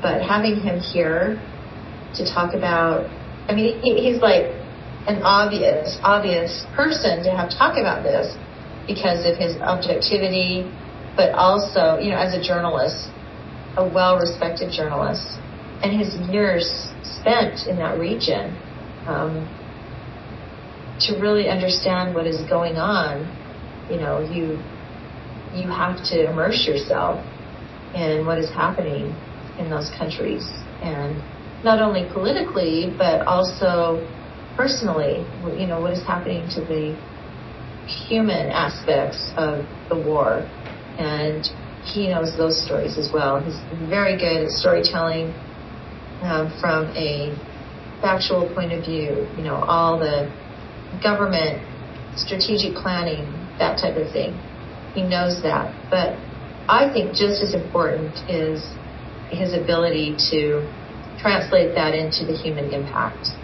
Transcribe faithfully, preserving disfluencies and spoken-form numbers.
but having him here to talk about, I mean, he, he's like an obvious, obvious person to have talk about this because of his objectivity, but also, you know, as a journalist, a well-respected journalist, and his years spent in that region, um, to really understand what is going on, you know, you you have to immerse yourself in what is happening in those countries, and not only politically, but also personally, you know, what is happening to the human aspects of the war. And he knows those stories as well. He's very good at storytelling um, from a factual point of view, you know, all the government, strategic planning, that type of thing. He knows that. But I think just as important is his ability to translate that into the human impact.